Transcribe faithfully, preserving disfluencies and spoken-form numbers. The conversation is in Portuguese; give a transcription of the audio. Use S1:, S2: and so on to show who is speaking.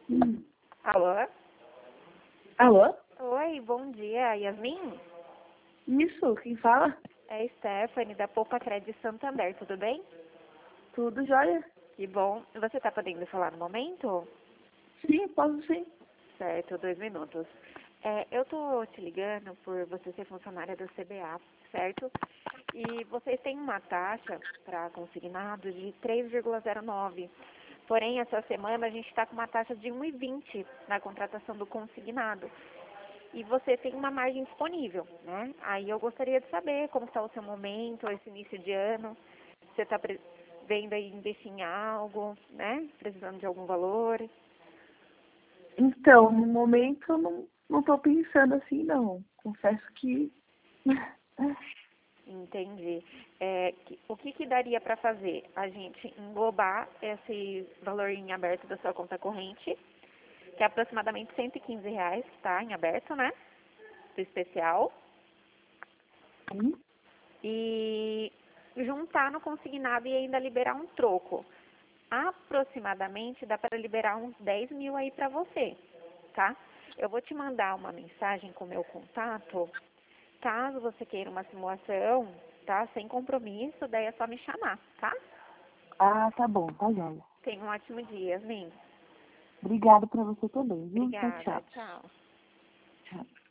S1: Hum.
S2: Alô?
S1: Alô?
S2: Oi, bom dia, Yasmin?
S1: Isso, quem fala?
S2: É Stephanie, da Poupa Crédito Santander, tudo bem?
S1: Tudo jóia?
S2: Que bom. Você tá podendo falar no momento?
S1: Sim, posso sim.
S2: Certo, dois minutos. É, eu tô te ligando por você ser funcionária do C B A, certo? E vocês têm uma taxa para consignado de três vírgula zero nove. Porém, essa semana a gente está com uma taxa de um vírgula vinte na contratação do consignado. E você tem uma margem disponível, né? Aí eu gostaria de saber como está o seu momento, esse início de ano. Você está vendo aí investir em algo, né? Precisando de algum valor.
S1: Então, no momento eu não, não tô pensando assim, não. Confesso que...
S2: Entendi. É, que- o que, que daria para fazer? A gente englobar esse valor em aberto da sua conta corrente, que é aproximadamente cento e quinze reais, que está em aberto, né? Do especial.
S1: Hum?
S2: E juntar no consignado e ainda liberar um troco. Aproximadamente dá para liberar uns dez mil aí para você, tá? Eu vou te mandar uma mensagem com o meu contato. Caso você queira uma simulação, tá? Sem compromisso, daí é só me chamar, tá?
S1: Ah, tá bom, tá jóia.
S2: Tenha um ótimo dia, Yasmin.
S1: Obrigada pra você também, viu? Tchau,
S2: Obrigada,
S1: tchau.
S2: tchau.
S1: Tchau.